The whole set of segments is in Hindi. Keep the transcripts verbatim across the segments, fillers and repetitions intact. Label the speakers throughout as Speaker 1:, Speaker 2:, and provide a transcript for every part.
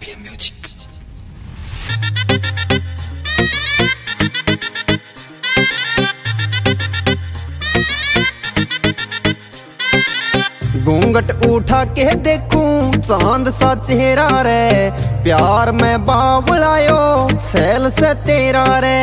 Speaker 1: P M Music.
Speaker 2: घूंघट उठा के देखूं चांद सा चेहरा रे, प्यार में बावलायो सैल से तेरा रे।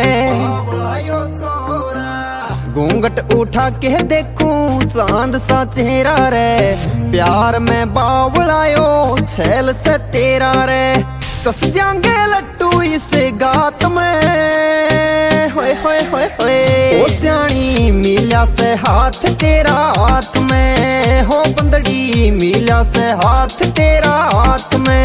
Speaker 2: घूंघट उठा के देखूं चांद सा चेहरा रे, प्यार में बावलायो सैल से तेरा रे। चस जाएंगे लट्टू इस गात में, होए होए होए होए। ओ जानी मिला से हाथ तेरा हाथ में, हो बंदड़ी मिला से हाथ तेरा हाथ में।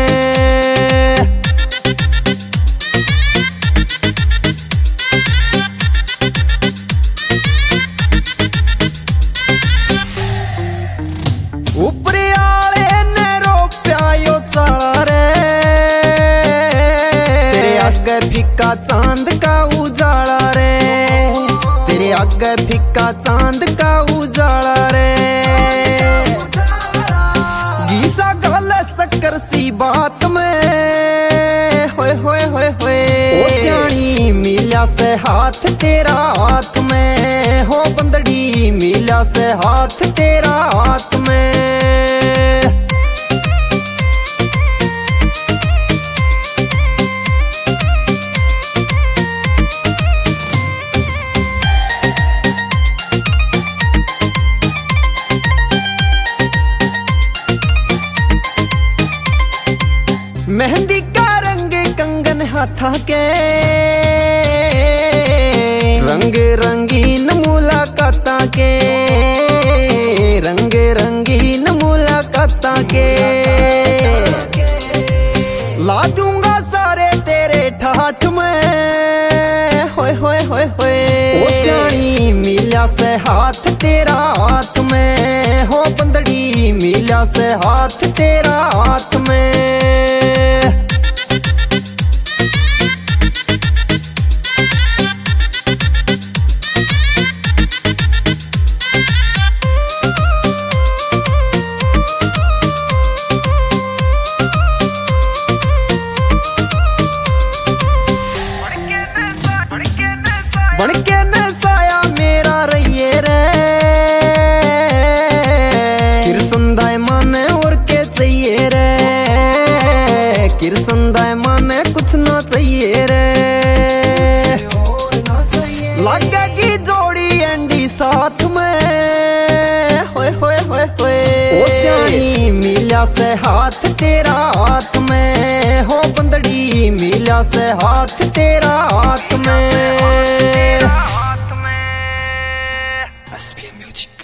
Speaker 2: ऊपर आले ने रोप्या यो चाला रे, तेरे आगे फिक्का चांद का उजाला रे, तेरे आगे फिक्का चांद का उजाला रे। गीसा गल शक्कर सी बात में, होए होए होए होए। ओ जानी मिला से हाथ तेरा हाथ में, हो बंदड़ी मिला से हाथ तेरा हाथ में। मेहंदी का रंग कंगन हाथा के, रंग रंगीन मुलाकाता के, रंग रंगीन मुलाकाता के। ला दूंगा सारे तेरे ठाठ में, होए होए होए होए। ओ जानी मिला से हाथ तेरा हाथ में, हो बंदड़ी मिला से हाथ तेरा हाथ में। बनके न साया मेरा रहिए रे, किरसंदाय माने और के चाहिए रे, किरसंदाय माने कुछ ना चाहिए रे। लगेगी जोड़ी एंडी साथ में, होए होए होए होए। ओ जानी मिला से हाथ तेरा हाथ में, हो बंदड़ी मिला से हाथ तेरा हाथ में।
Speaker 1: S P M Music.